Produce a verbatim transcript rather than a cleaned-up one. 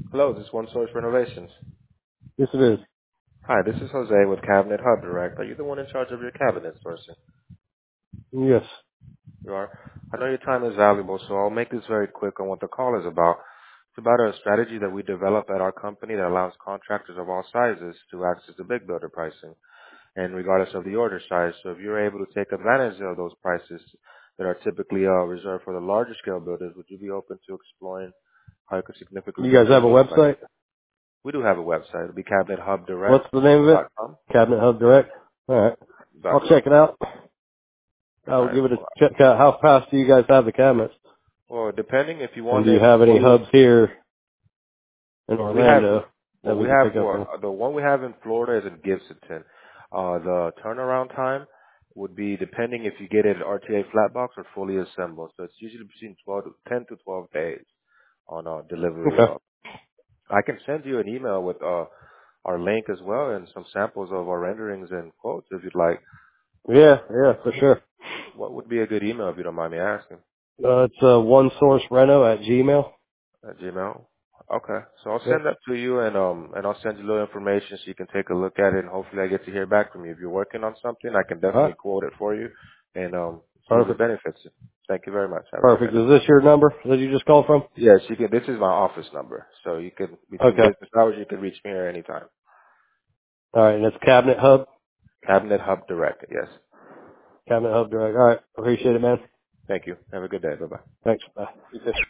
Hello, this is One Source Renovations. Yes, it is. Hi, this is Jose with Cabinet Hub Direct. Are you the one in charge of your cabinet sourcing? Yes. You are? I know your time is valuable, so I'll make this very quick on what the call is about. It's about a strategy that we develop at our company that allows contractors of all sizes to access the big builder pricing, and regardless of the order size. So if you're able to take advantage of those prices that are typically uh, reserved for the larger scale builders, would you be open to exploring how you could significantly You guys reduce have a those prices? website? We do have a website. It'll be cabinet hub direct What's the name of it? dot com. Cabinet Hub Direct? Alright. Dot I'll com. check it out. All I'll right. give it a Well, check out. How fast do you guys have the cabinets? well, depending if you And want do you it have any fully, hubs here in we have Orlando well, that we we can have pick up for from? the one we have in Florida is in Gibsonton. Uh, the turnaround time would be depending if you get it R T A flat box or fully assembled. So it's usually between twelve to ten to twelve days on uh, delivery. Okay. Uh, I can send you an email with uh, our link as well and some samples of our renderings and quotes if you'd like. Yeah, yeah, for sure. What would be a good email if you don't mind me asking? Uh, it's uh, one source reno at Gmail. At Gmail. Okay. So I'll Yep. send that to you and um and I'll send you a little information so you can take a look at it and hopefully I get to hear back from you. If you're working on something, I can definitely Alright. quote it for you and um see if it Perfect. benefits you. Thank you very much. Have a good Perfect. day. Is this your number that you just called from? Yes, you can this is my office number. So you can between Okay. business hours you can reach me here anytime. Alright, and it's Cabinet Hub? Cabinet Hub Direct, yes. Cabinet Hub Direct. Alright. Appreciate it, man. Thank you. Have a good day. Bye bye. Thanks. Bye. You too.